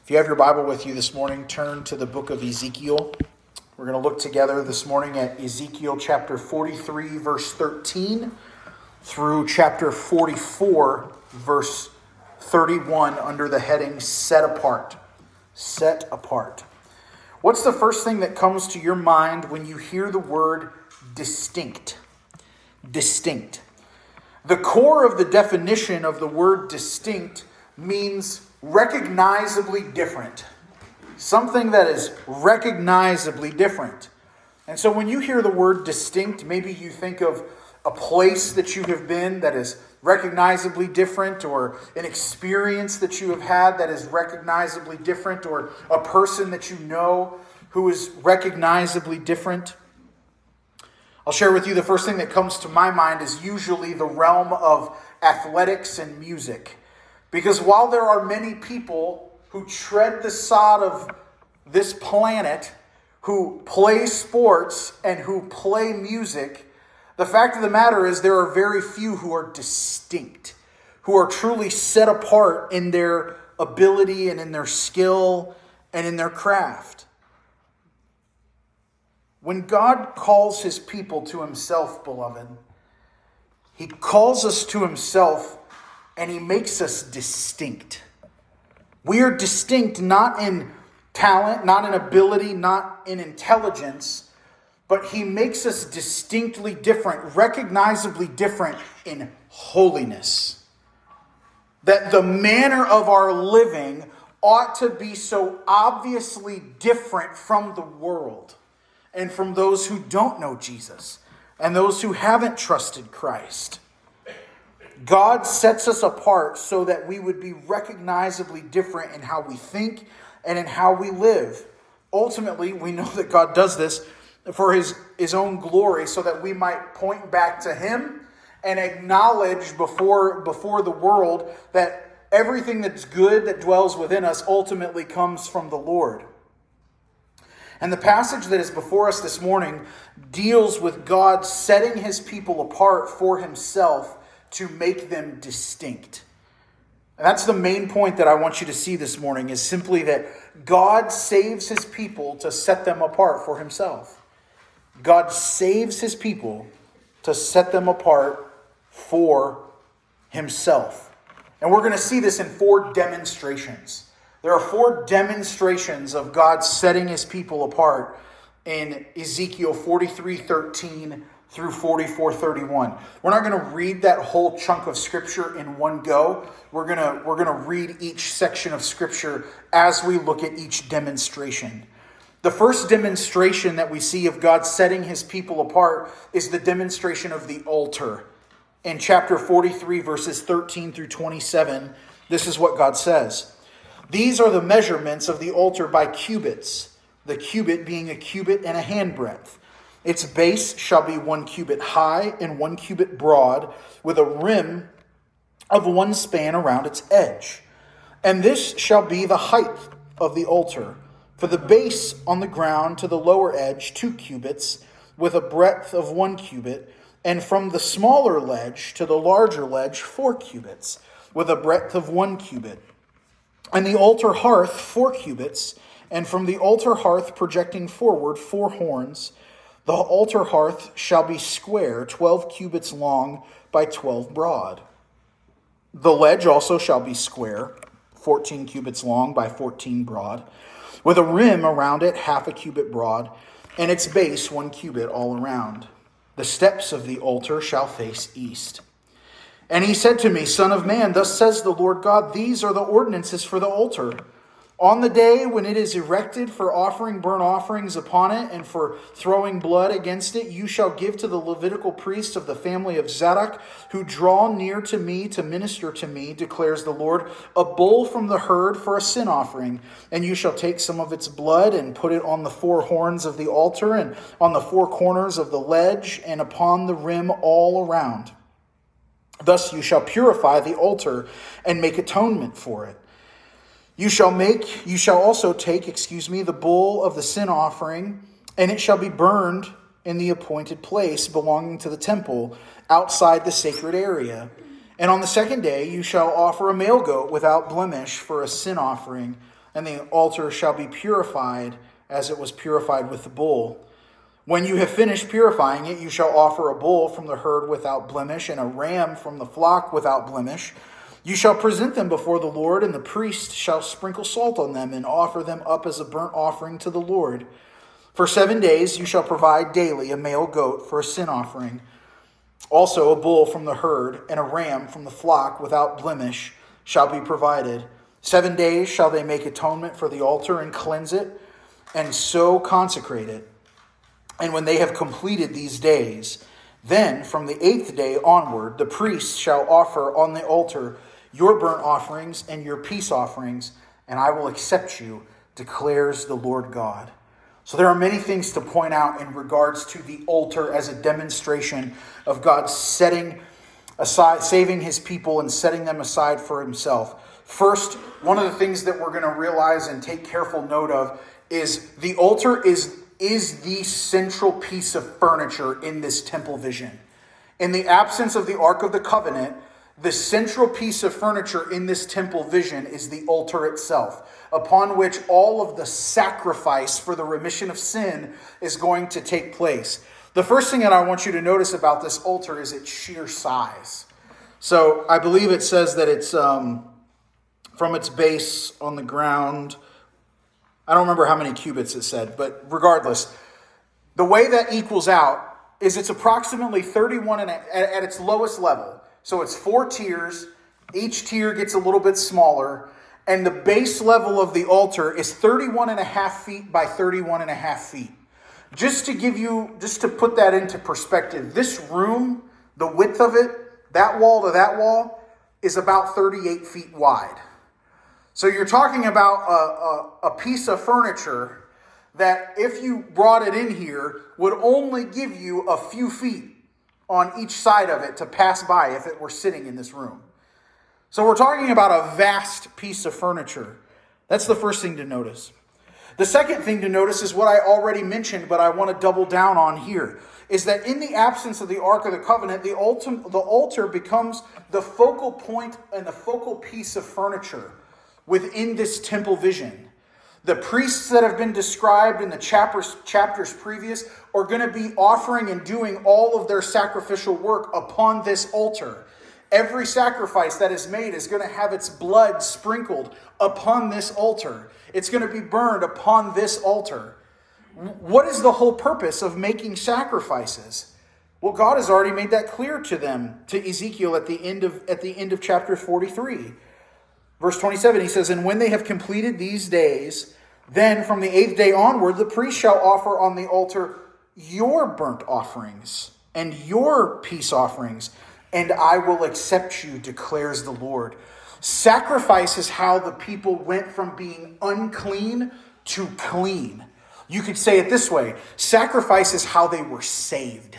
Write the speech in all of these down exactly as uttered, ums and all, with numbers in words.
If you have your Bible with you this morning, turn to the book of Ezekiel. We're going to look together this morning at Ezekiel chapter forty-three, verse thirteen, through chapter forty-four, verse thirty-one, under the heading Set Apart. Set apart. What's the first thing that comes to your mind when you hear the word distinct? Distinct. The core of the definition of the word distinct means recognizably different. Something that is recognizably different. And so when you hear the word distinct, maybe you think of a place that you have been that is recognizably different, or an experience that you have had that is recognizably different, or a person that you know who is recognizably different. I'll share with you the first thing that comes to my mind is usually the realm of athletics and music. Because while there are many people who tread the sod of this planet, who play sports and who play music, the fact of the matter is there are very few who are distinct, who are truly set apart in their ability and in their skill and in their craft. When God calls his people to himself, beloved, he calls us to himself and he makes us distinct. We are distinct not in talent, not in ability, not in intelligence, but he makes us distinctly different, recognizably different in holiness. That the manner of our living ought to be so obviously different from the world and from those who don't know Jesus and those who haven't trusted Christ. God sets us apart so that we would be recognizably different in how we think and in how we live. Ultimately, we know that God does this for his, his own glory, so that we might point back to him and acknowledge before, before the world that everything that's good that dwells within us ultimately comes from the Lord. And the passage that is before us this morning deals with God setting his people apart for himself to make them distinct. And that's the main point that I want you to see this morning, is simply that God saves his people to set them apart for himself. God saves his people to set them apart for himself. And we're going to see this in four demonstrations. There are four demonstrations of God setting his people apart in Ezekiel forty-three thirteen through forty-four thirty-one. We're not going to read that whole chunk of scripture in one go. We're going to, we're going to read each section of scripture as we look at each demonstration. The first demonstration that we see of God setting his people apart is the demonstration of the altar. In chapter forty-three, verses thirteen through twenty-seven, this is what God says. These are the measurements of the altar by cubits, the cubit being a cubit and a handbreadth. Its base shall be one cubit high and one cubit broad, with a rim of one span around its edge. And this shall be the height of the altar. For the base on the ground to the lower edge, two cubits, with a breadth of one cubit, and from the smaller ledge to the larger ledge, four cubits, with a breadth of one cubit. And the altar hearth, four cubits, and from the altar hearth projecting forward, four horns. The altar hearth shall be square, twelve cubits long by twelve broad. The ledge also shall be square, fourteen cubits long by fourteen broad, with a rim around it half a cubit broad, and its base one cubit all around. The steps of the altar shall face east. And he said to me, Son of man, thus says the Lord God, these are the ordinances for the altar. On the day when it is erected for offering burnt offerings upon it and for throwing blood against it, you shall give to the Levitical priests of the family of Zadok, who draw near to me to minister to me, declares the Lord, a bull from the herd for a sin offering. And you shall take some of its blood and put it on the four horns of the altar and on the four corners of the ledge and upon the rim all around. Thus you shall purify the altar and make atonement for it. You shall make, you shall also take, excuse me, the bull of the sin offering, and it shall be burned in the appointed place belonging to the temple outside the sacred area. And on the second day you shall offer a male goat without blemish for a sin offering, and the altar shall be purified as it was purified with the bull. When you have finished purifying it, you shall offer a bull from the herd without blemish and a ram from the flock without blemish. You shall present them before the Lord, and the priest shall sprinkle salt on them and offer them up as a burnt offering to the Lord. For seven days you shall provide daily a male goat for a sin offering. Also a bull from the herd and a ram from the flock without blemish shall be provided. Seven days shall they make atonement for the altar and cleanse it, and so consecrate it. And when they have completed these days, then from the eighth day onward, the priest shall offer on the altar your burnt offerings and your peace offerings, and I will accept you, declares the Lord God. So there are many things to point out in regards to the altar as a demonstration of God setting aside, saving his people and setting them aside for himself. First, one of the things that we're going to realize and take careful note of is the altar is, is the central piece of furniture in this temple vision. In the absence of the Ark of the Covenant, the central piece of furniture in this temple vision is the altar itself, upon which all of the sacrifice for the remission of sin is going to take place. The first thing that I want you to notice about this altar is its sheer size. So I believe it says that it's um, from its base on the ground. I don't remember how many cubits it said, but regardless, the way that equals out is it's approximately thirty-one and a, at, at its lowest level. So it's four tiers. Each tier gets a little bit smaller. And the base level of the altar is thirty-one and a half feet by thirty-one and a half feet. Just to give you, just to put that into perspective, this room, the width of it, that wall to that wall, is about thirty-eight feet wide. So you're talking about a, a, a piece of furniture that if you brought it in here would only give you a few feet on each side of it to pass by if it were sitting in this room. So we're talking about a vast piece of furniture. That's the first thing to notice. The second thing to notice is what I already mentioned, but I want to double down on here, is that in the absence of the Ark of the Covenant, the altar, the altar becomes the focal point and the focal piece of furniture within this temple vision. The priests that have been described in the chapters, chapters previous are going to be offering and doing all of their sacrificial work upon this altar. Every sacrifice that is made is going to have its blood sprinkled upon this altar. It's going to be burned upon this altar. What is the whole purpose of making sacrifices? Well, God has already made that clear to them, to Ezekiel at the end of, at the end of chapter forty-three. Verse twenty-seven, he says, "And when they have completed these days, then from the eighth day onward, the priest shall offer on the altar your burnt offerings and your peace offerings, and I will accept you, declares the Lord." Sacrifice is how the people went from being unclean to clean. You could say it this way: sacrifice is how they were saved,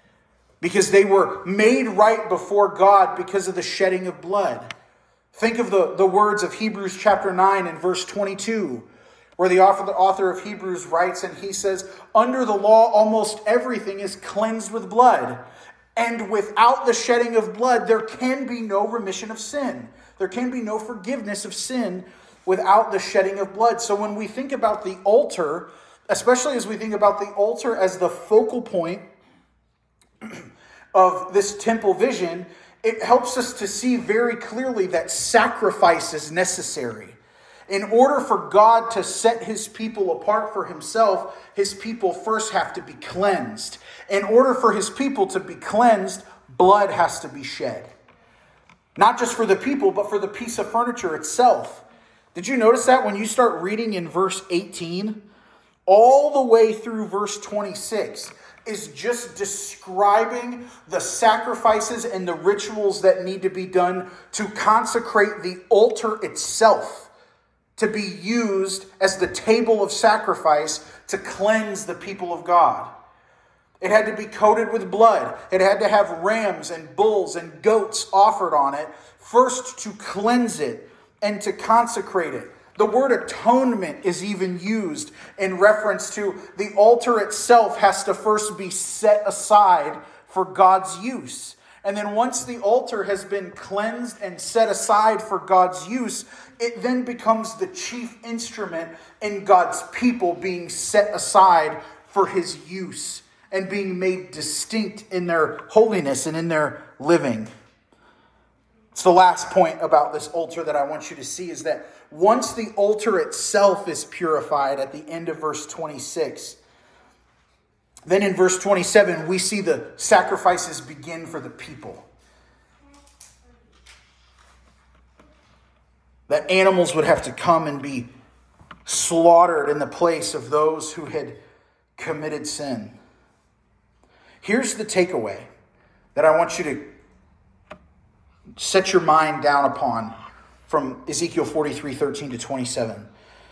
because they were made right before God because of the shedding of blood. Think of the, the words of Hebrews chapter nine and verse twenty-two, where the author, the author of Hebrews writes, and he says, "Under the law, almost everything is cleansed with blood. And without the shedding of blood, there can be no remission of sin." There can be no forgiveness of sin without the shedding of blood. So when we think about the altar, especially as we think about the altar as the focal point of this temple vision, it helps us to see very clearly that sacrifice is necessary. In order for God to set his people apart for himself, his people first have to be cleansed. In order for his people to be cleansed, blood has to be shed. Not just for the people, but for the piece of furniture itself. Did you notice that when you start reading in verse eighteen? All the way through verse twenty-six is just describing the sacrifices and the rituals that need to be done to consecrate the altar itself, to be used as the table of sacrifice to cleanse the people of God. It had to be coated with blood. It had to have rams and bulls and goats offered on it, first to cleanse it and to consecrate it. The word atonement is even used in reference to the altar itself has to first be set aside for God's use. And then once the altar has been cleansed and set aside for God's use, it then becomes the chief instrument in God's people being set aside for his use and being made distinct in their holiness and in their living. It's the last point about this altar that I want you to see is that once the altar itself is purified at the end of verse twenty-six, then in verse twenty-seven, we see the sacrifices begin for the people. That animals would have to come and be slaughtered in the place of those who had committed sin. Here's the takeaway that I want you to set your mind down upon from Ezekiel forty-three, thirteen to twenty-seven.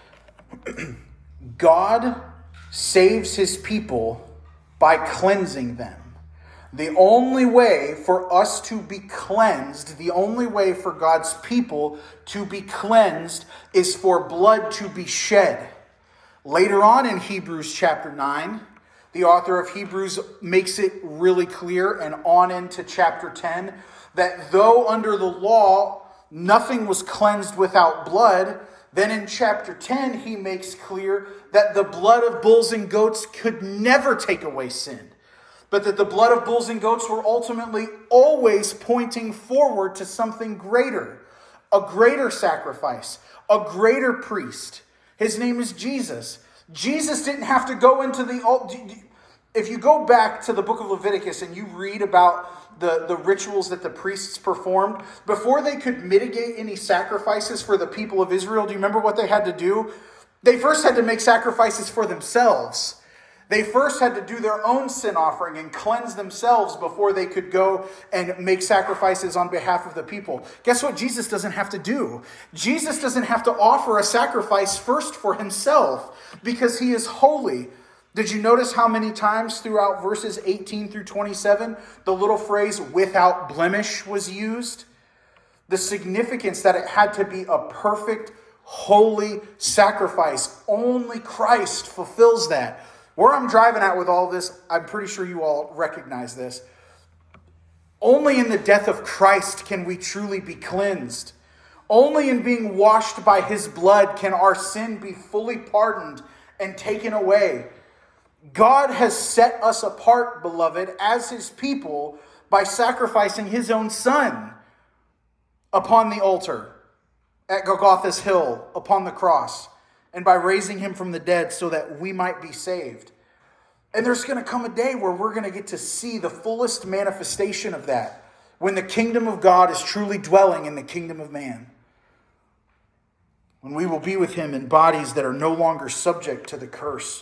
God saves his people by cleansing them. The only way for us to be cleansed, the only way for God's people to be cleansed is for blood to be shed. Later on in Hebrews chapter nine, the author of Hebrews makes it really clear, and on into chapter ten, that though under the law nothing was cleansed without blood, then in chapter ten he makes clear that the blood of bulls and goats could never take away sin, but that the blood of bulls and goats were ultimately always pointing forward to something greater, a greater sacrifice, a greater priest. His name is Jesus. Jesus didn't have to go into the altar. If you go back to the book of Leviticus and you read about the, the rituals that the priests performed, before they could mitigate any sacrifices for the people of Israel, do you remember what they had to do? They first had to make sacrifices for themselves. They first had to do their own sin offering and cleanse themselves before they could go and make sacrifices on behalf of the people. Guess what Jesus doesn't have to do? Jesus doesn't have to offer a sacrifice first for himself because he is holy. Did you notice how many times throughout verses eighteen through twenty-seven, the little phrase without blemish was used? The significance that it had to be a perfect, holy sacrifice. Only Christ fulfills that. Where I'm driving at with all this, I'm pretty sure you all recognize this. Only in the death of Christ can we truly be cleansed. Only in being washed by his blood can our sin be fully pardoned and taken away. God has set us apart, beloved, as his people by sacrificing his own son upon the altar at Golgotha's hill, upon the cross, and by raising him from the dead so that we might be saved. And there's going to come a day where we're going to get to see the fullest manifestation of that, when the kingdom of God is truly dwelling in the kingdom of man. When we will be with him in bodies that are no longer subject to the curse.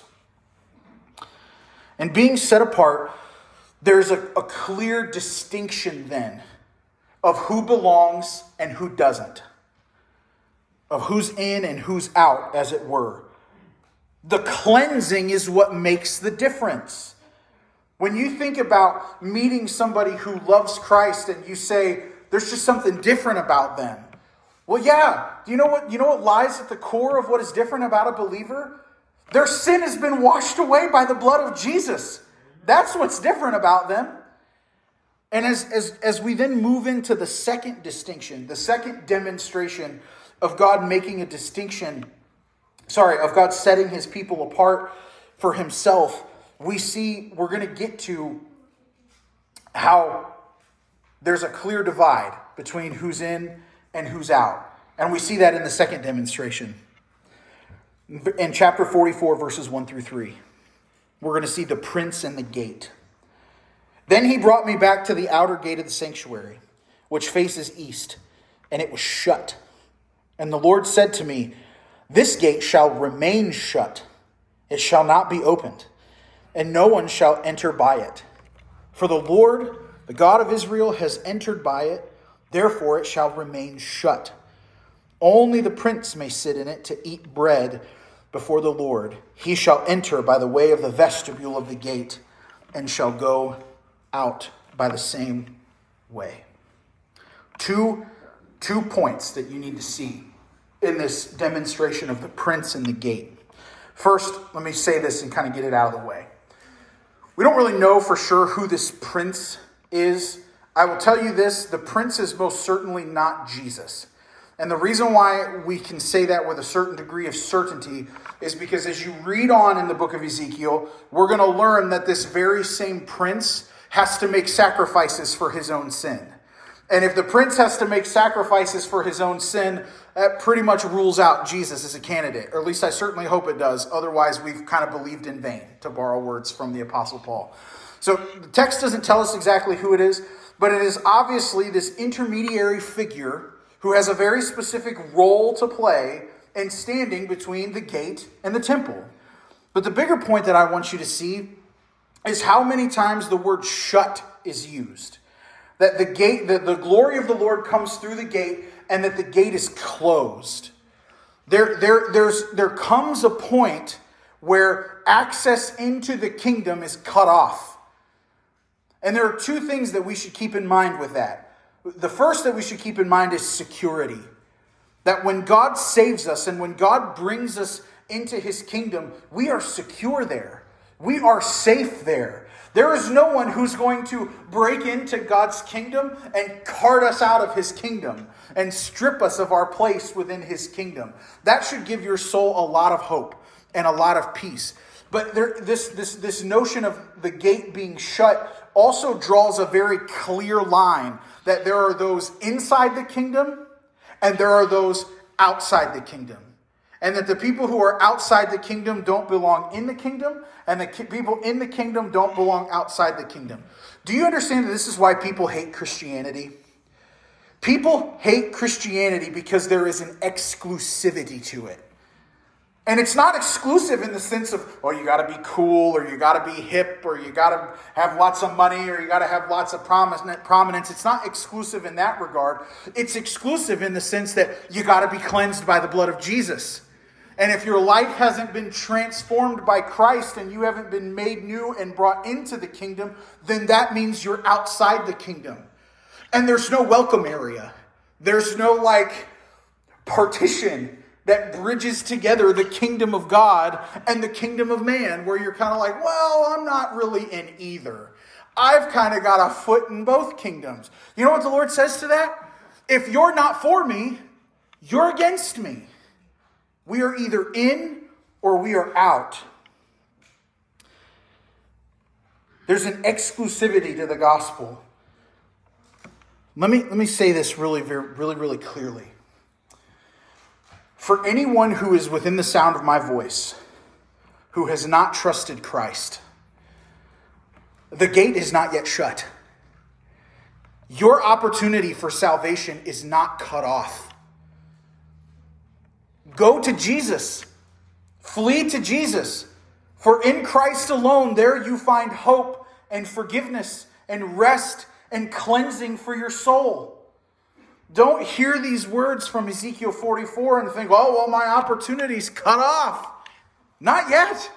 And being set apart, there's a, a clear distinction then of who belongs and who doesn't. Of who's in and who's out, as it were. The cleansing is what makes the difference. When you think about meeting somebody who loves Christ and you say, there's just something different about them. Well, yeah. Do you know what, you know what lies at the core of what is different about a believer? Their sin has been washed away by the blood of Jesus. That's what's different about them. And as, as, as we then move into the second distinction, the second demonstration of God making a distinction, sorry, of God setting his people apart for himself, we see, we're going to get to how there's a clear divide between who's in and who's out. And we see that in the second demonstration. In chapter forty-four, verses one through three, we're going to see the prince and the gate. Then he brought me back to the outer gate of the sanctuary, which faces east, and it was shut. And the Lord said to me, this gate shall remain shut. It shall not be opened, and no one shall enter by it. For the Lord, the God of Israel, has entered by it, therefore it shall remain shut. Only the prince may sit in it to eat bread before the Lord. He shall enter by the way of the vestibule of the gate, and shall go out by the same way. Two, two points that you need to see in this demonstration of the prince and the gate. First, let me say this and kind of get it out of the way. We don't really know for sure who this prince is. I will tell you this, the prince is most certainly not Jesus. And the reason why we can say that with a certain degree of certainty is because as you read on in the book of Ezekiel, we're going to learn that this very same prince has to make sacrifices for his own sin. And if the prince has to make sacrifices for his own sin, that pretty much rules out Jesus as a candidate. Or at least I certainly hope it does. Otherwise, we've kind of believed in vain, to borrow words from the Apostle Paul. So the text doesn't tell us exactly who it is, but it is obviously this intermediary figure who has a very specific role to play in standing between the gate and the temple. But the bigger point that I want you to see is how many times the word shut is used. That the gate, that the glory of the Lord comes through the gate and that the gate is closed. There, there, there's, there comes a point where access into the kingdom is cut off. And there are two things that we should keep in mind with that. The first that we should keep in mind is security. That when God saves us and when God brings us into his kingdom, we are secure there. We are safe there. There is no one who's going to break into God's kingdom and cart us out of his kingdom and strip us of our place within his kingdom. That should give your soul a lot of hope and a lot of peace. But there, this, this, this notion of the gate being shut also draws a very clear line that there are those inside the kingdom and there are those outside the kingdom. And that the people who are outside the kingdom don't belong in the kingdom, and the ki- people in the kingdom don't belong outside the kingdom. Do you understand that this is why people hate Christianity? People hate Christianity because there is an exclusivity to it. And it's not exclusive in the sense of, oh, you got to be cool, or you got to be hip, or you got to have lots of money, or you got to have lots of prominence. It's not exclusive in that regard. It's exclusive in the sense that you got to be cleansed by the blood of Jesus. And if your life hasn't been transformed by Christ and you haven't been made new and brought into the kingdom, then that means you're outside the kingdom. And there's no welcome area. There's no like partition that bridges together the kingdom of God and the kingdom of man, where you're kind of like, well, I'm not really in either. I've kind of got a foot in both kingdoms. You know what the Lord says to that? If you're not for me, you're against me. We are either in or we are out. There's an exclusivity to the gospel. Let me, let me say this really, very, really, really clearly. For anyone who is within the sound of my voice, who has not trusted Christ, the gate is not yet shut. Your opportunity for salvation is not cut off. Go to Jesus. Flee to Jesus. For in Christ alone, there you find hope and forgiveness and rest and cleansing for your soul. Don't hear these words from Ezekiel forty-four and think, oh, well, my opportunity's cut off. Not yet.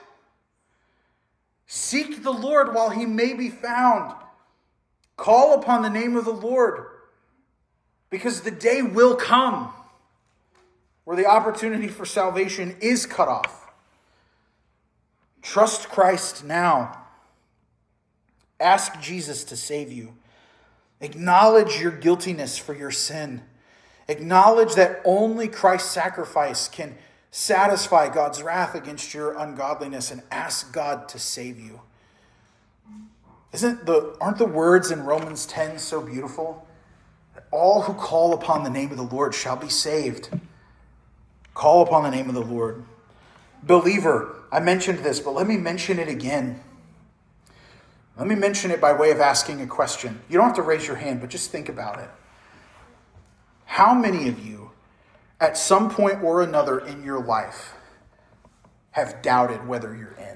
Seek the Lord while he may be found. Call upon the name of the Lord, because the day will come where the opportunity for salvation is cut off. Trust Christ now. Ask Jesus to save you. Acknowledge your guiltiness for your sin. Acknowledge that only Christ's sacrifice can satisfy God's wrath against your ungodliness, and ask God to save you. Isn't the aren't the words in Romans ten so beautiful? That all who call upon the name of the Lord shall be saved. Call upon the name of the Lord. Believer, I mentioned this, but let me mention it again. Let me mention it by way of asking a question. You don't have to raise your hand, but just think about it. How many of you, at some point or another in your life, have doubted whether you're in?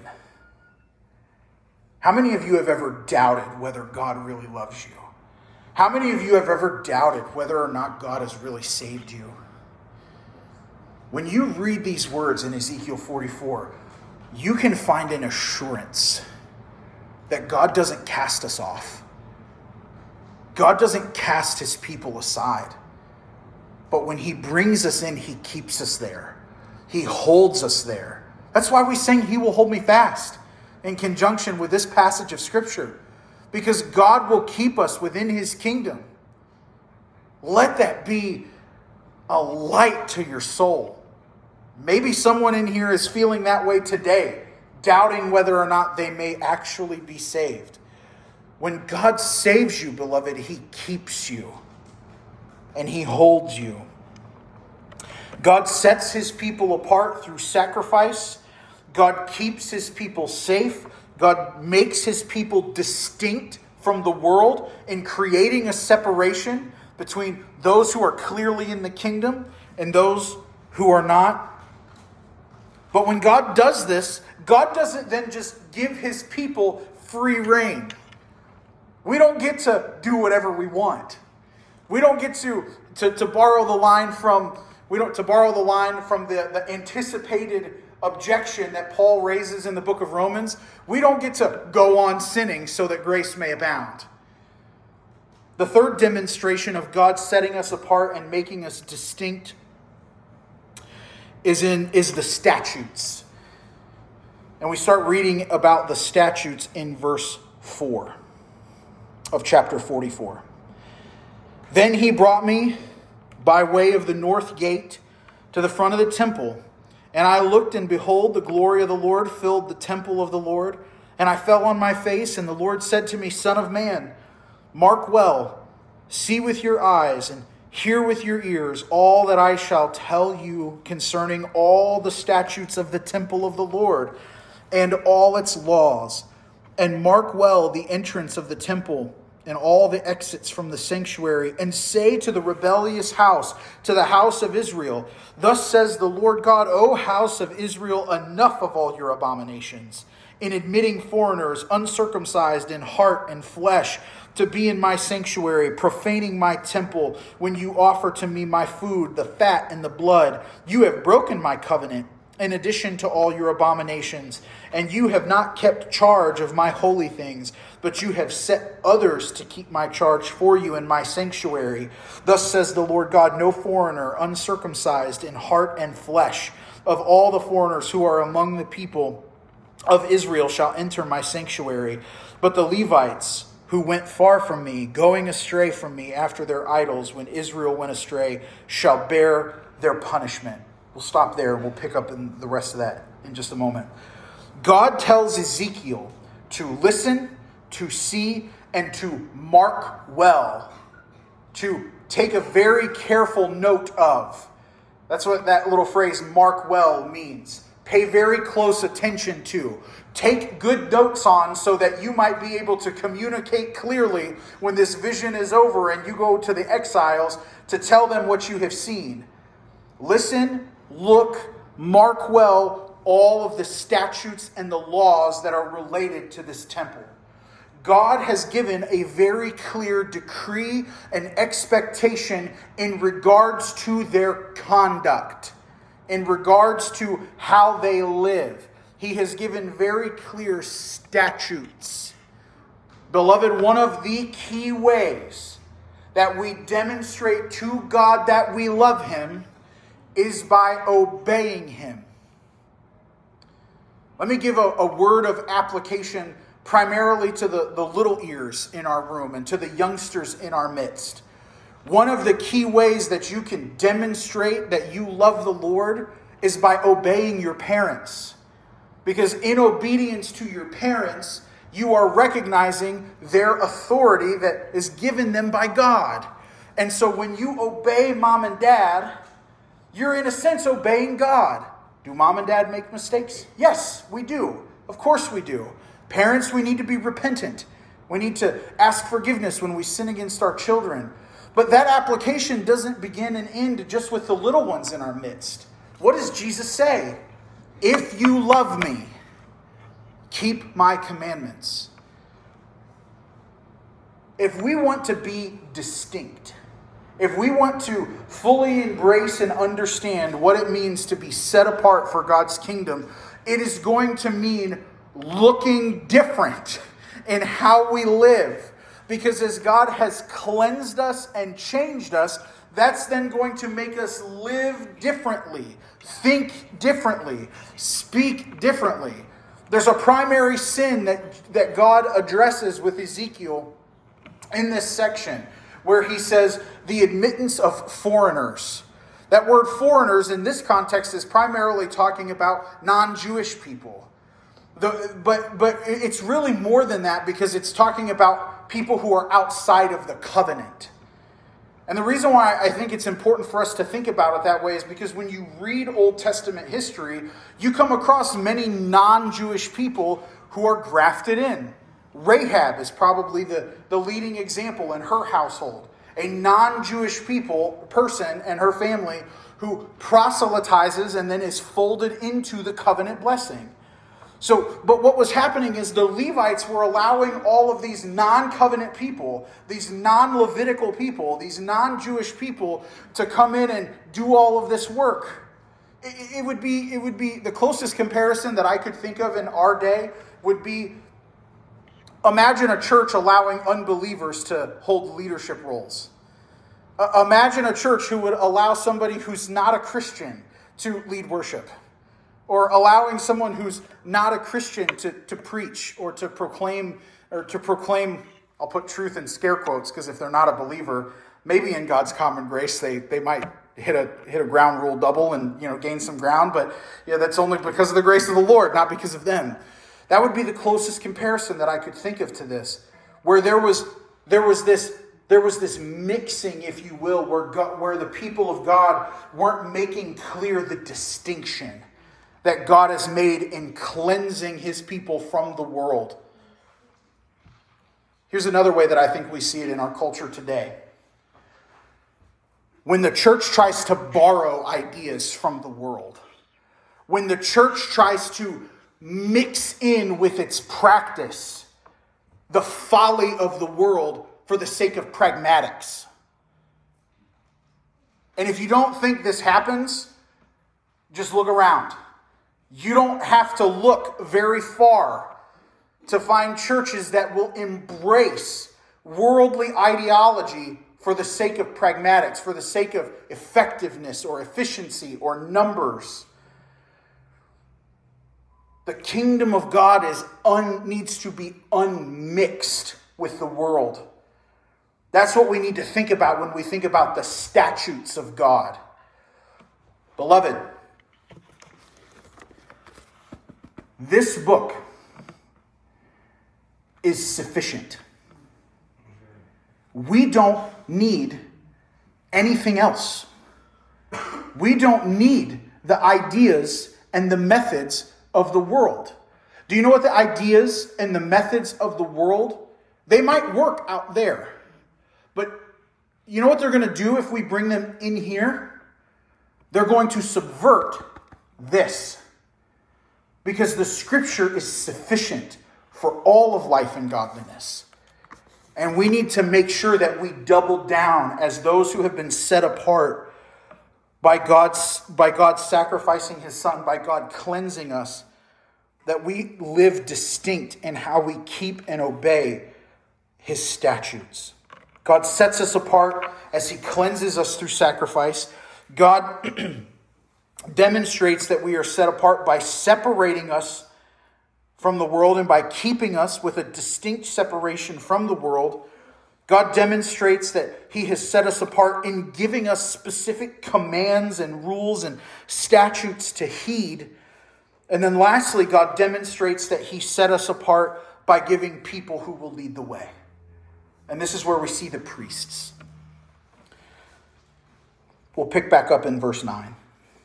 How many of you have ever doubted whether God really loves you? How many of you have ever doubted whether or not God has really saved you? When you read these words in Ezekiel forty-four, you can find an assurance that God doesn't cast us off. God doesn't cast his people aside. But when he brings us in, he keeps us there. He holds us there. That's why we sing, "He will hold me fast," in conjunction with this passage of Scripture. because God will keep us within his kingdom. Let that be a light to your soul. Maybe someone in here is feeling that way today, doubting whether or not they may actually be saved. When God saves you, beloved, he keeps you and he holds you. God sets his people apart through sacrifice. God keeps his people safe. God makes his people distinct from the world in creating a separation between those who are clearly in the kingdom and those who are not. But when God does this, God doesn't then just give his people free reign. We don't get to do whatever we want. We don't get to, to, to borrow the line from we don't to borrow the line from the, the anticipated objection that Paul raises in the book of Romans. We don't get to go on sinning so that grace may abound. The third demonstration of God setting us apart and making us distinct is in is the statutes. And we start reading about the statutes in verse four of chapter forty-four. Then he brought me by way of the north gate to the front of the temple. And I looked, and behold, the glory of the Lord filled the temple of the Lord. And I fell on my face, and the Lord said to me, Son of man, mark well, see with your eyes, and hear with your ears all that I shall tell you concerning all the statutes of the temple of the Lord, and all its laws. And mark well the entrance of the temple, and all the exits from the sanctuary, and say to the rebellious house, to the house of Israel, Thus says the Lord God, O house of Israel, enough of all your abominations, in admitting foreigners uncircumcised in heart and flesh to be in my sanctuary, profaning my temple, when you offer to me my food, the fat and the blood. You have broken my covenant, in addition to all your abominations, and you have not kept charge of my holy things, but you have set others to keep my charge for you in my sanctuary. Thus says the Lord God, no foreigner uncircumcised in heart and flesh of all the foreigners who are among the people of Israel shall enter my sanctuary. But the Levites who went far from me, going astray from me after their idols when Israel went astray, shall bear their punishment. We'll stop there and we'll pick up in the rest of that in just a moment. God tells Ezekiel to listen, to see, and to mark well, to take a very careful note of. That's what that little phrase, mark well, means. Pay very close attention to. Take good notes on so that you might be able to communicate clearly when this vision is over and you go to the exiles to tell them what you have seen. Listen, look, mark well all of the statutes and the laws that are related to this temple. God has given a very clear decree and expectation in regards to their conduct, in regards to how they live. He has given very clear statutes. Beloved, one of the key ways that we demonstrate to God that we love him is by obeying him. Let me give a, a word of application primarily to the, the little ears in our room and to the youngsters in our midst. One of the key ways that you can demonstrate that you love the Lord is by obeying your parents. Because in obedience to your parents, you are recognizing their authority that is given them by God. And so when you obey mom and dad, you're in a sense obeying God. Do mom and dad make mistakes? Yes, we do. Of course we do. Parents, we need to be repentant. We need to ask forgiveness when we sin against our children. But that application doesn't begin and end just with the little ones in our midst. What does Jesus say? If you love me, keep my commandments. If we want to be distinct, if we want to fully embrace and understand what it means to be set apart for God's kingdom, it is going to mean looking different in how we live. Because as God has cleansed us and changed us, that's then going to make us live differently, think differently, speak differently. There's a primary sin that, that God addresses with Ezekiel in this section, where he says the admittance of foreigners. That word foreigners in this context is primarily talking about non-Jewish people. The, but, but it's really more than that, because it's talking about people who are outside of the covenant. And the reason why I think it's important for us to think about it that way is because when you read Old Testament history, you come across many non-Jewish people who are grafted in. Rahab is probably the, the leading example in her household. A non-Jewish people, person and her family who proselytizes and then is folded into the covenant blessing. So, but what was happening is the Levites were allowing all of these non-covenant people, these non-Levitical people, these non-Jewish people to come in and do all of this work. It, it would be, it would be the closest comparison that I could think of in our day would be, imagine a church allowing unbelievers to hold leadership roles. Uh, imagine a church who would allow somebody who's not a Christian to lead worship. Or allowing someone who's not a Christian to, to preach or to proclaim, or to proclaim, I'll put truth in scare quotes, because if they're not a believer, maybe in God's common grace, they, they might hit a hit a ground rule double and, you know, gain some ground. But yeah, that's only because of the grace of the Lord, not because of them. That would be the closest comparison that I could think of to this, where there was there was this there was this mixing, if you will, where God, where the people of God weren't making clear the distinction that God has made in cleansing his people from the world. Here's another way that I think we see it in our culture today. When the church tries to borrow ideas from the world, when the church tries to mix in with its practice the folly of the world for the sake of pragmatics. And if you don't think this happens, just look around. You don't have to look very far to find churches that will embrace worldly ideology for the sake of pragmatics, for the sake of effectiveness or efficiency or numbers. The kingdom of God is un, needs to be unmixed with the world. That's what we need to think about when we think about the statutes of God. Beloved, this book is sufficient. We don't need anything else. We don't need the ideas and the methods of the world. Do you know what the ideas and the methods of the world, they might work out there. But you know what they're going to do if we bring them in here? They're going to subvert this. Because the scripture is sufficient for all of life and godliness. And we need to make sure that we double down as those who have been set apart by God's, by God sacrificing his son, by God cleansing us, that we live distinct in how we keep and obey his statutes. God sets us apart as he cleanses us through sacrifice. God demonstrates that we are set apart by separating us from the world and by keeping us with a distinct separation from the world. God demonstrates that he has set us apart in giving us specific commands and rules and statutes to heed. And then lastly, God demonstrates that he set us apart by giving people who will lead the way. And this is where we see the priests. We'll pick back up in verse nine.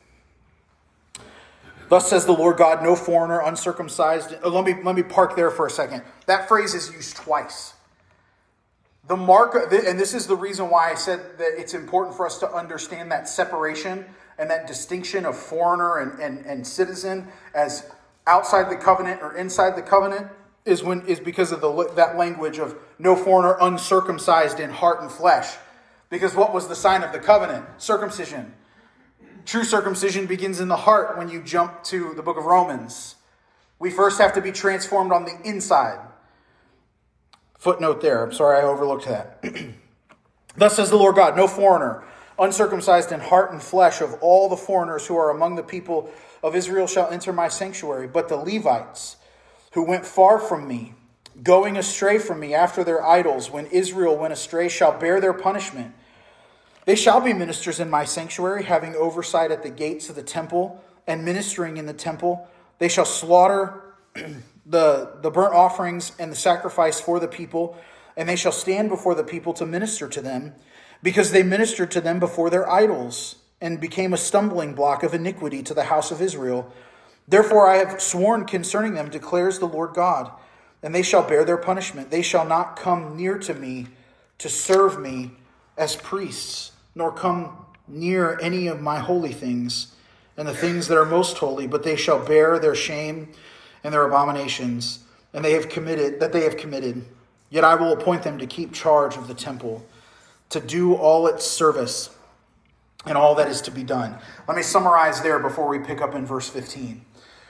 Thus says the Lord God, no foreigner, uncircumcised. Let me, let me park there for a second. That phrase is used twice. The mark, and this is the reason why I said that it's important for us to understand that separation and that distinction of foreigner and, and, and citizen as outside the covenant or inside the covenant is when is because of the that language of no foreigner uncircumcised in heart and flesh. Because what was the sign of the covenant? Circumcision. True circumcision begins in the heart when you jump to the book of Romans. We first have to be transformed on the inside. Footnote there. I'm sorry I overlooked that. Thus says the Lord God, no foreigner, uncircumcised in heart and flesh of all the foreigners who are among the people of Israel shall enter my sanctuary. But the Levites, who went far from me, going astray from me after their idols, when Israel went astray, shall bear their punishment. They shall be ministers in my sanctuary, having oversight at the gates of the temple and ministering in the temple. They shall slaughter the, the burnt offerings and the sacrifice for the people, and they shall stand before the people to minister to them, because they ministered to them before their idols, and became a stumbling block of iniquity to the house of Israel. Therefore I have sworn concerning them, declares the Lord God, and they shall bear their punishment. They shall not come near to me to serve me as priests, nor come near any of my holy things and the things that are most holy, but they shall bear their shame and their abominations, and they have committed that they have committed. Yet I will appoint them to keep charge of the temple, to do all its service and all that is to be done. Let me summarize there before we pick up in verse fifteen.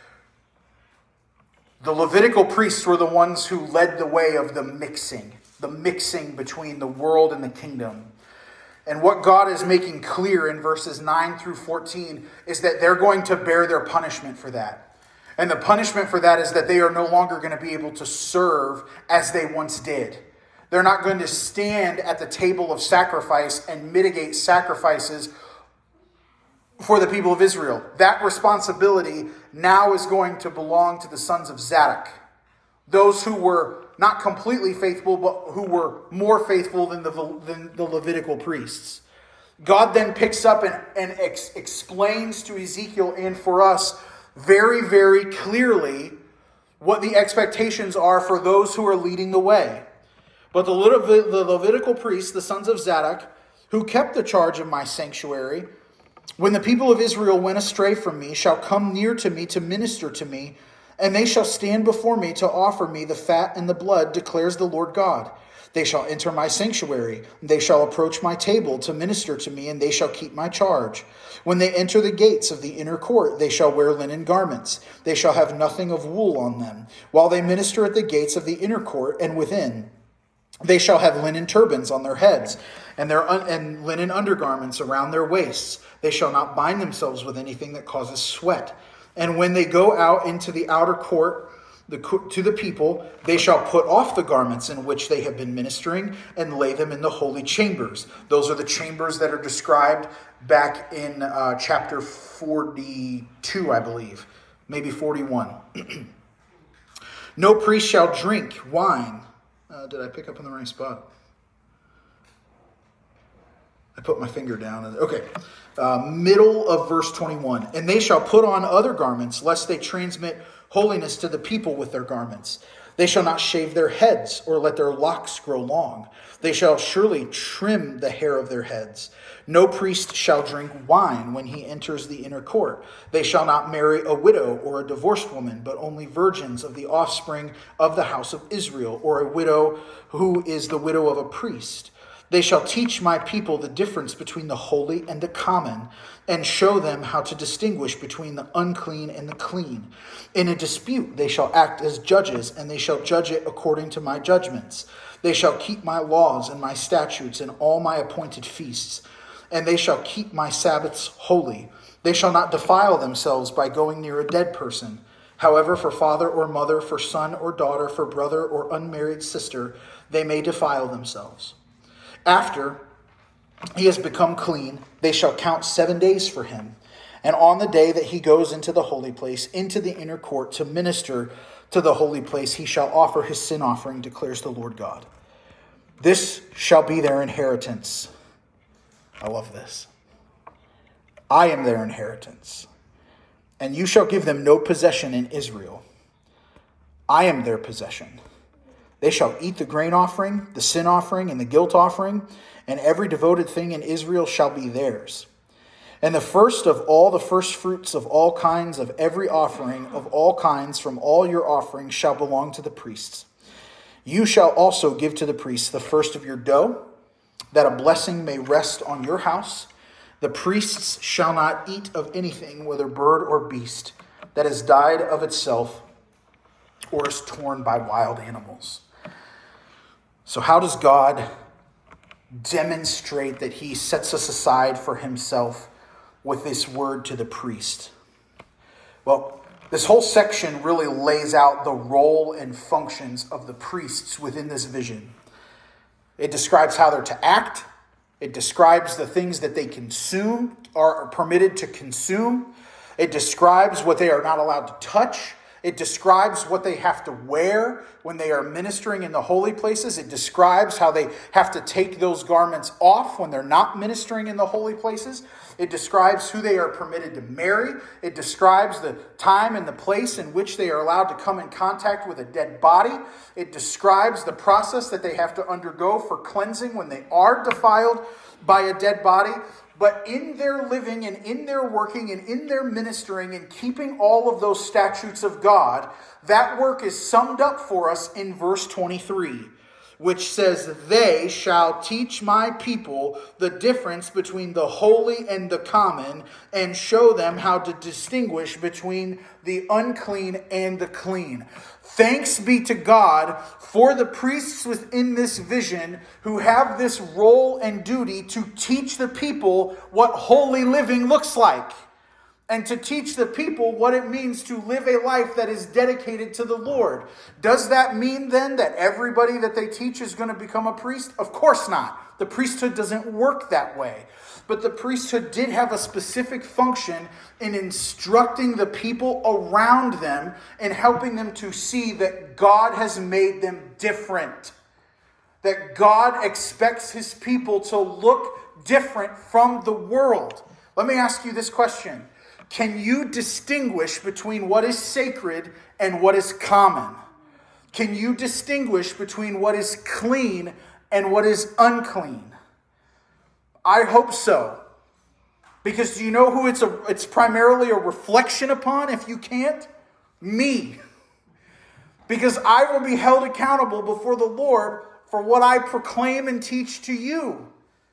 The Levitical priests were the ones who led the way of the mixing, the mixing between the world and the kingdom. And what God is making clear in verses nine through fourteen is that they're going to bear their punishment for that. And the punishment for that is that they are no longer going to be able to serve as they once did. They're not going to stand at the table of sacrifice and mitigate sacrifices for the people of Israel. That responsibility now is going to belong to the sons of Zadok. Those who were not completely faithful, but who were more faithful than the, than the Levitical priests. God then picks up and, and ex, explains to Ezekiel and for us very, very clearly what the expectations are for those who are leading the way. But the, Levit- the Levitical priests, the sons of Zadok, who kept the charge of my sanctuary, when the people of Israel went astray from me, shall come near to me to minister to me, and they shall stand before me to offer me the fat and the blood, declares the Lord God. They shall enter my sanctuary, they shall approach my table to minister to me, and they shall keep my charge. When they enter the gates of the inner court, they shall wear linen garments. They shall have nothing of wool on them, while they minister at the gates of the inner court and within. They shall have linen turbans on their heads, and their un- and linen undergarments around their waists. They shall not bind themselves with anything that causes sweat. And when they go out into the outer court the, to the people, they shall put off the garments in which they have been ministering and lay them in the holy chambers. Those are the chambers that are described back in uh, chapter forty-two, I believe, maybe forty-one. No priest shall drink wine. Uh, did I pick up in the right spot? I put my finger down. Okay. Uh, middle of verse twenty-one. And they shall put on other garments, lest they transmit holiness to the people with their garments. They shall not shave their heads or let their locks grow long. They shall surely trim the hair of their heads. No priest shall drink wine when he enters the inner court. They shall not marry a widow or a divorced woman, but only virgins of the offspring of the house of Israel, or a widow who is the widow of a priest. They shall teach my people the difference between the holy and the common, and show them how to distinguish between the unclean and the clean. In a dispute they shall act as judges, and they shall judge it according to my judgments. They shall keep my laws and my statutes and all my appointed feasts, and they shall keep my Sabbaths holy. They shall not defile themselves by going near a dead person. However, for father or mother, for son or daughter, for brother or unmarried sister, they may defile themselves. After he has become clean, they shall count seven days for him. And on the day that he goes into the holy place, into the inner court to minister to the holy place, he shall offer his sin offering, declares the Lord God. This shall be their inheritance. I love this. I am their inheritance. And you shall give them no possession in Israel. I am their possession. They shall eat the grain offering, the sin offering, and the guilt offering, and every devoted thing in Israel shall be theirs. And the first of all the first fruits of all kinds of every offering of all kinds from all your offerings shall belong to the priests. You shall also give to the priests the first of your dough, that a blessing may rest on your house. The priests shall not eat of anything, whether bird or beast, that has died of itself or is torn by wild animals. So how does God demonstrate that he sets us aside for himself with this word to the priest? Well, This whole section really lays out the role and functions of the priests within this vision. It describes how they're to act. It describes the things that they consume, are permitted to consume. It describes what they are not allowed to touch. It describes what they have to wear when they are ministering in the holy places. It describes how they have to take those garments off when they're not ministering in the holy places. It describes who they are permitted to marry. It describes the time and the place in which they are allowed to come in contact with a dead body. It describes the process that they have to undergo for cleansing when they are defiled by a dead body. But in their living and in their working and in their ministering and keeping all of those statutes of God, that work is summed up for us in verse twenty-three, which says, "They shall teach my people the difference between the holy and the common, and show them how to distinguish between the unclean and the clean." Thanks be to God for the priests within this vision who have this role and duty to teach the people what holy living looks like, and to teach the people what it means to live a life that is dedicated to the Lord. Does that mean then that everybody that they teach is going to become a priest? Of course not. The priesthood doesn't work that way. But the priesthood did have a specific function in instructing the people around them and helping them to see that God has made them different. That God expects his people to look different from the world. Let me ask you this question. Can you distinguish between what is sacred and what is common? Can you distinguish between what is clean and what is unclean? I hope so. Because do you know who it's a it's primarily a reflection upon if you can't? Me. Because I will be held accountable before the Lord for what I proclaim and teach to you.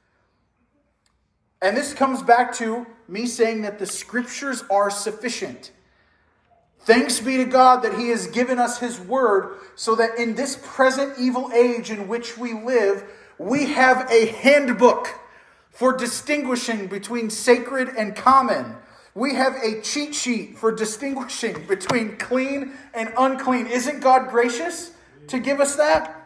And this comes back to me saying that the scriptures are sufficient. Thanks be to God that he has given us his word so that in this present evil age in which we live, we have a handbook for distinguishing between sacred and common. We have a cheat sheet for distinguishing between clean and unclean. Isn't God gracious to give us that?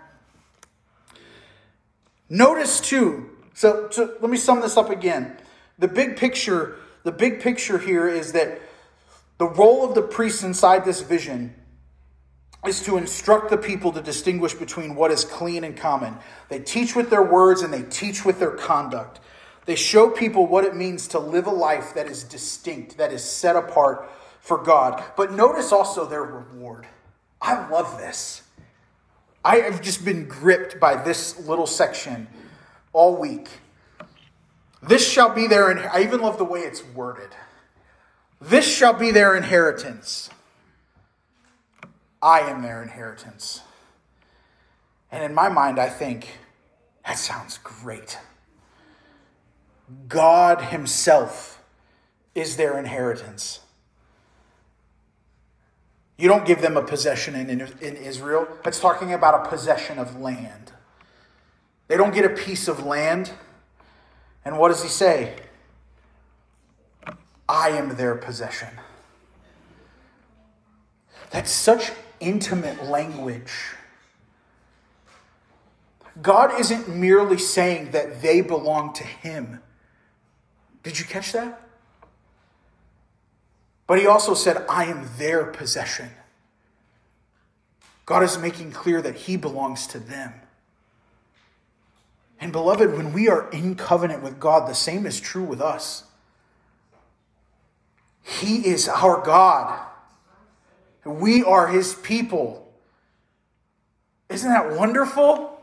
Notice too, so, so let me sum this up again. The big picture, the big picture here is that the role of the priests inside this vision is to instruct the people to distinguish between what is clean and common. They teach with their words and they teach with their conduct. They show people what it means to live a life that is distinct, that is set apart for God. But notice also their reward. I love this. I have just been gripped by this little section all week. This shall be their, I even love the way it's worded. This shall be their inheritance. I am their inheritance. And in my mind, I think, that sounds great. God himself is their inheritance. You don't give them a possession in, in, in Israel. It's talking about a possession of land. They don't get a piece of land. And what does he say? I am their possession. That's such intimate language. God isn't merely saying that they belong to him. Did you catch that? But he also said, I am their possession. God is making clear that he belongs to them. And beloved, when we are in covenant with God, the same is true with us. He is our God. We are his people. Isn't that wonderful?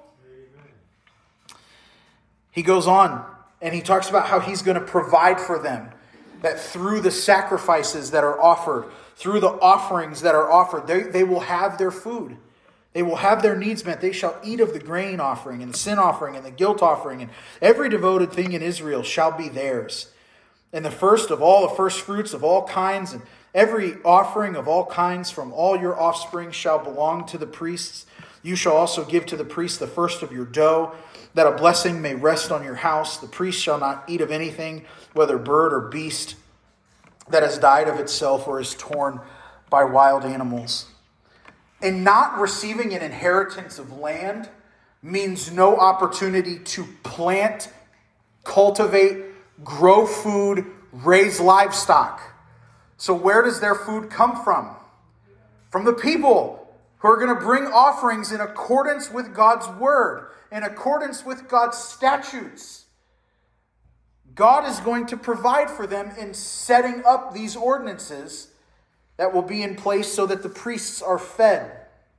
He goes on and he talks about how he's going to provide for them. That through the sacrifices that are offered, through the offerings that are offered, they, they will have their food. They will have their needs met. They shall eat of the grain offering and the sin offering and the guilt offering, and every devoted thing in Israel shall be theirs. And the first of all the first fruits of all kinds, and every offering of all kinds from all your offspring shall belong to the priests. You shall also give to the priest the first of your dough, that a blessing may rest on your house. The priest shall not eat of anything, whether bird or beast, that has died of itself or is torn by wild animals. And not receiving an inheritance of land means no opportunity to plant, cultivate, grow food, raise livestock. So where does their food come from? From the people who are going to bring offerings in accordance with God's word, in accordance with God's statutes. God is going to provide for them in setting up these ordinances that will be in place so that the priests are fed.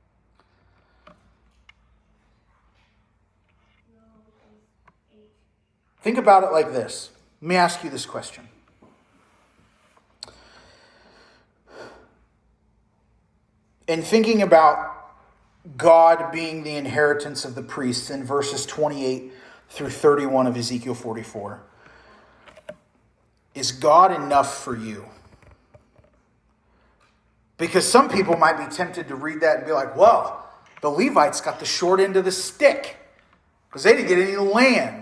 Think about it like this. Let me ask you this question. In thinking about God being the inheritance of the priests in verses twenty-eight through thirty-one of Ezekiel forty-four, is God enough for you? Because some people might be tempted to read that and be like, well, the Levites got the short end of the stick because they didn't get any land.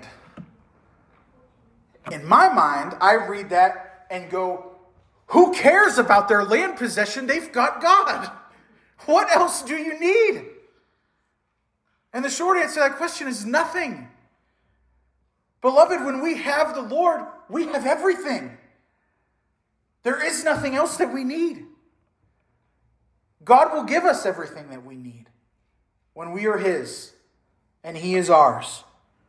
In my mind, I read that and go, who cares about their land possession? They've got God. What else do you need? And the short answer to that question is nothing. Beloved, when we have the Lord, we have everything. There is nothing else that we need. God will give us everything that we need when we are His and He is ours.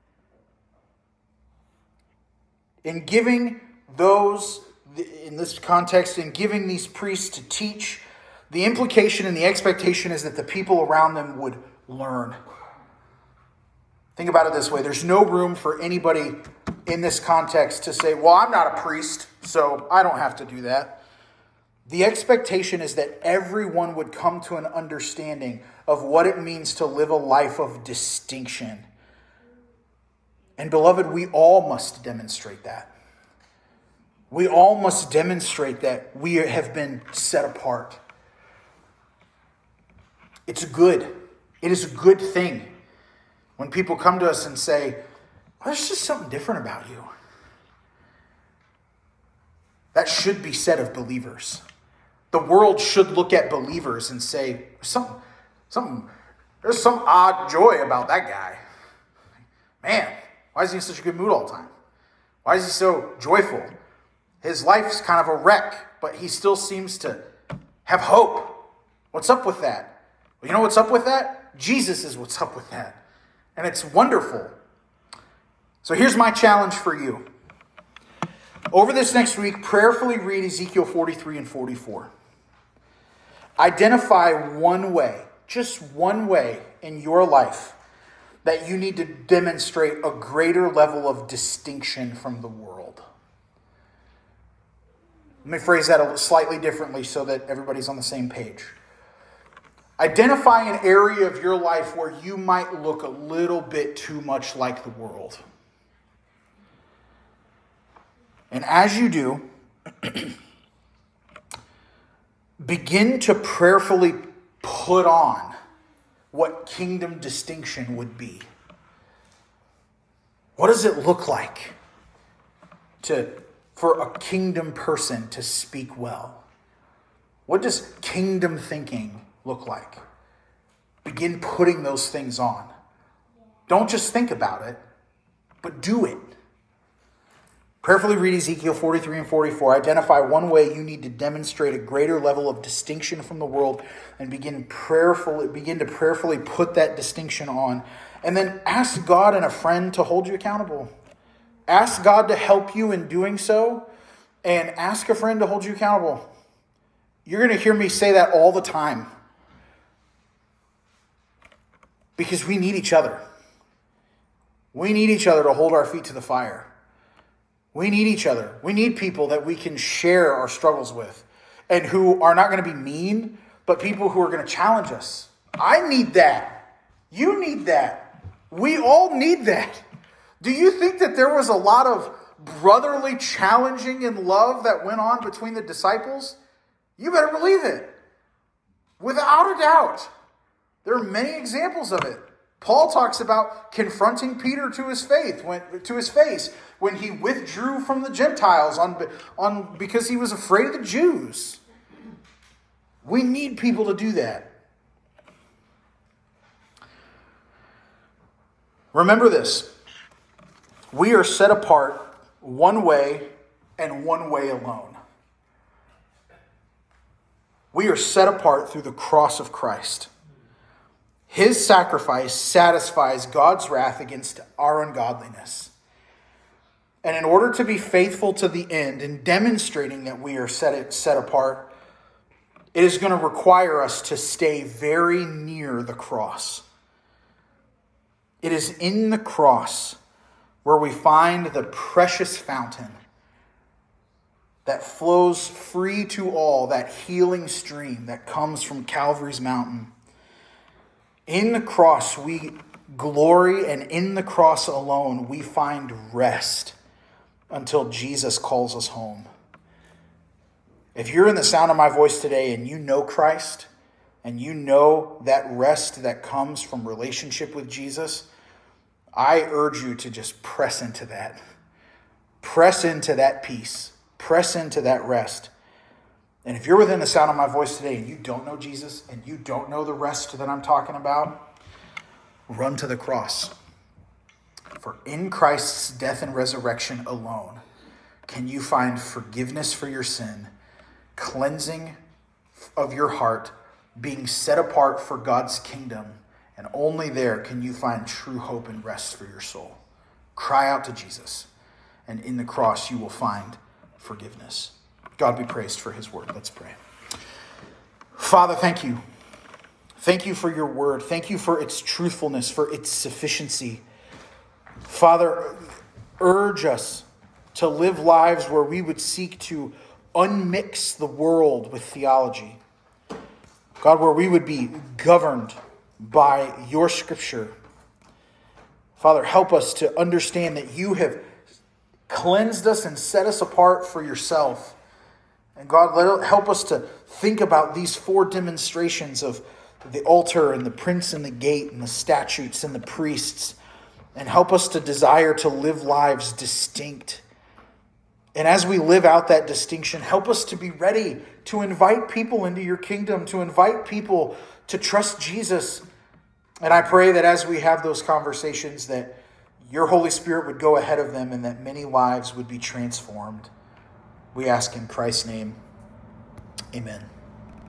In giving those, in this context, in giving these priests to teach, the implication and the expectation is that the people around them would learn. Think about it this way. There's no room for anybody in this context to say, well, I'm not a priest, so I don't have to do that. The expectation is that everyone would come to an understanding of what it means to live a life of distinction. And beloved, we all must demonstrate that. We all must demonstrate that we have been set apart. It's good. It is a good thing when people come to us and say, well, there's just something different about you. That should be said of believers. The world should look at believers and say, something, something, there's some odd joy about that guy. Man, why is he in such a good mood all the time? Why is he so joyful? His life's kind of a wreck, but he still seems to have hope. What's up with that? Well, you know what's up with that? Jesus is what's up with that. And it's wonderful. So here's my challenge for you. Over this next week, prayerfully read Ezekiel forty-three and forty-four. Identify one way, just one way in your life that you need to demonstrate a greater level of distinction from the world. Let me phrase that a slightly differently so that everybody's on the same page. Identify an area of your life where you might look a little bit too much like the world. And as you do, begin to prayerfully put on what kingdom distinction would be. What does it look like to, for a kingdom person to speak well? What does kingdom thinking look like? Begin putting those things on. Don't just think about it, but do it. Prayerfully read Ezekiel forty-three and forty-four. Identify one way you need to demonstrate a greater level of distinction from the world and begin prayerfully begin to prayerfully put that distinction on. And then ask God and a friend to hold you accountable. Ask God to help you in doing so, and ask a friend to hold you accountable. You're going to hear me say that all the time. Because we need each other. We need each other to hold our feet to the fire. We need each other. We need people that we can share our struggles with and who are not going to be mean, but people who are going to challenge us. I need that. You need that. We all need that. Do you think that there was a lot of brotherly challenging and love that went on between the disciples? You better believe it. Without a doubt. There are many examples of it. Paul talks about confronting Peter to his faith, when, to his face, when he withdrew from the Gentiles on, on because he was afraid of the Jews. We need people to do that. Remember this. We are set apart one way and one way alone. We are set apart through the cross of Christ. His sacrifice satisfies God's wrath against our ungodliness. And in order to be faithful to the end in demonstrating that we are set, set apart, it is going to require us to stay very near the cross. It is in the cross where we find the precious fountain that flows free to all, that healing stream that comes from Calvary's mountain. In the cross we glory, and in the cross alone we find rest until Jesus calls us home. If you're in the sound of my voice today and you know Christ, and you know that rest that comes from relationship with Jesus, I urge you to just press into that. Press into that peace. Press into that rest. And if you're within the sound of my voice today and you don't know Jesus and you don't know the rest that I'm talking about, run to the cross. For in Christ's death and resurrection alone can you find forgiveness for your sin, cleansing of your heart, being set apart for God's kingdom, and only there can you find true hope and rest for your soul. Cry out to Jesus, and in the cross you will find forgiveness. God be praised for his word. Let's pray. Father, thank you. Thank you for your word. Thank you for its truthfulness, for its sufficiency. Father, urge us to live lives where we would seek to unmix the world with theology. God, where we would be governed by your scripture. Father, help us to understand that you have cleansed us and set us apart for yourself. And God, let, help us to think about these four demonstrations of the altar and the prince and the gate and the statutes and the priests, and help us to desire to live lives distinct. And as we live out that distinction, help us to be ready to invite people into your kingdom, to invite people to trust Jesus. And I pray that as we have those conversations, that your Holy Spirit would go ahead of them and that many lives would be transformed. We ask in Christ's name, amen.